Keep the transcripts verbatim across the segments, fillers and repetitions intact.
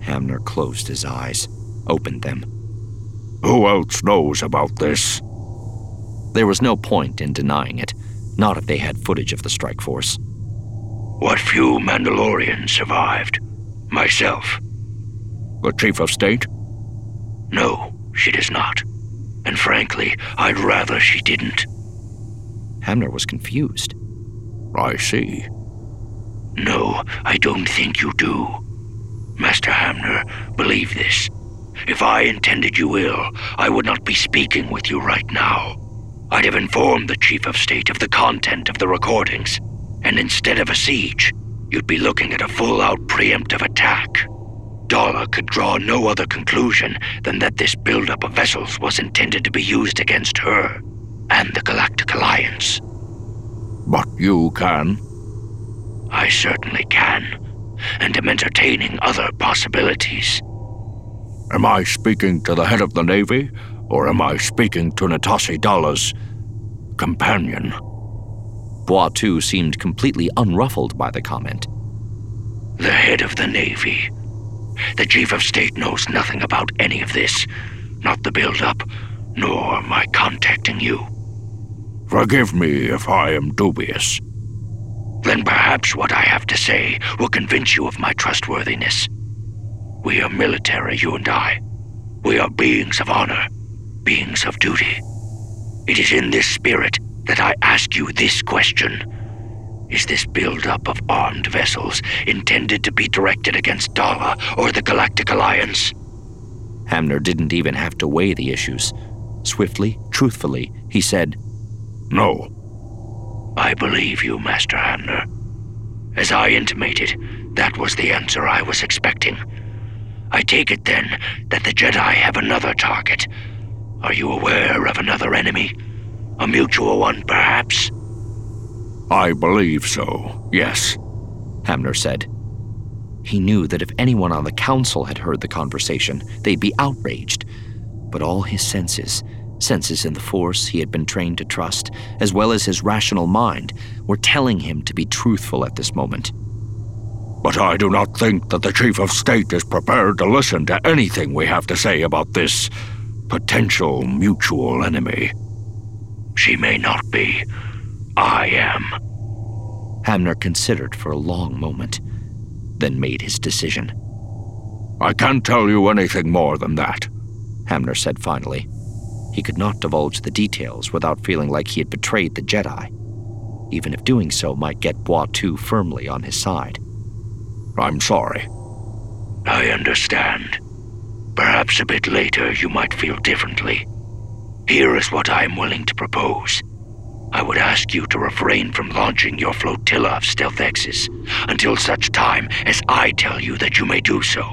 Hamner closed his eyes, opened them. Who else knows about this? There was no point in denying it, not if they had footage of the strike force. What few Mandalorians survived. Myself. The Chief of State? No, she does not. And frankly, I'd rather she didn't. Hamner was confused. I see. No, I don't think you do. Master Hamner, believe this. If I intended you ill, I would not be speaking with you right now. I'd have informed the Chief of State of the content of the recordings, and instead of a siege, you'd be looking at a full-out preemptive attack. Dala could draw no other conclusion than that this buildup of vessels was intended to be used against her and the Galactic Alliance. But you can? I certainly can, and am entertaining other possibilities. Am I speaking to the head of the Navy, or am I speaking to Natasha Dala's companion? Boitou seemed completely unruffled by the comment. The head of the Navy. The Chief of State knows nothing about any of this, not the build-up, nor my contacting you. Forgive me if I am dubious. Then perhaps what I have to say will convince you of my trustworthiness. We are military, you and I. We are beings of honor, beings of duty. It is in this spirit that I ask you this question. Is this buildup of armed vessels intended to be directed against Dala or the Galactic Alliance? Hamner didn't even have to weigh the issues. Swiftly, truthfully, he said, No. I believe you, Master Hamner. As I intimated, that was the answer I was expecting. I take it then that the Jedi have another target. Are you aware of another enemy? A mutual one, perhaps? I believe so, yes, Hamner said. He knew that if anyone on the council had heard the conversation, they'd be outraged. But all his senses, senses in the Force he had been trained to trust, as well as his rational mind, were telling him to be truthful at this moment. But I do not think that the Chief of State is prepared to listen to anything we have to say about this potential mutual enemy. She may not be. I am. Hamner considered for a long moment, then made his decision. I can't tell you anything more than that, Hamner said finally. He could not divulge the details without feeling like he had betrayed the Jedi, even if doing so might get Boitou firmly on his side. I'm sorry. I understand. Perhaps a bit later you might feel differently. Here is what I am willing to propose. I would ask you to refrain from launching your flotilla of Stealth X's until such time as I tell you that you may do so.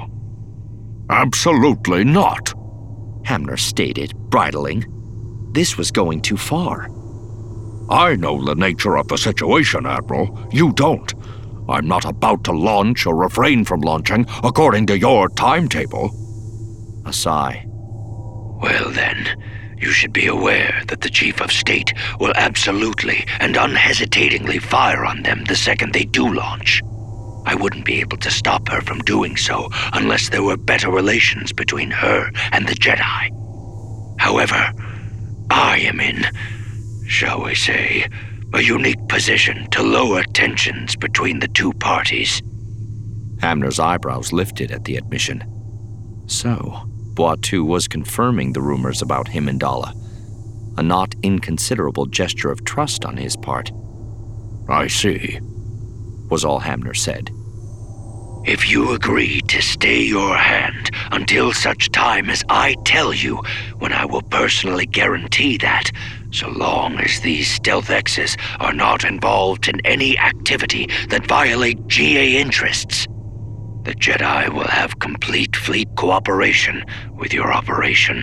Absolutely not, Hamner stated, bridling. This was going too far. I know the nature of the situation, Admiral. You don't. I'm not about to launch or refrain from launching according to your timetable. A sigh. Well then, you should be aware that the Chief of State will absolutely and unhesitatingly fire on them the second they do launch. I wouldn't be able to stop her from doing so unless there were better relations between her and the Jedi. However, I am in, shall we say, a unique position to lower tensions between the two parties. Hamner's eyebrows lifted at the admission. So, Boitou was confirming the rumors about him and Dala, a not inconsiderable gesture of trust on his part. I see, was all Hamner said. If you agree to stay your hand until such time as I tell you, when I will personally guarantee that, so long as these Stealth X's are not involved in any activity that violate G A interests, the Jedi will have complete fleet cooperation with your operation.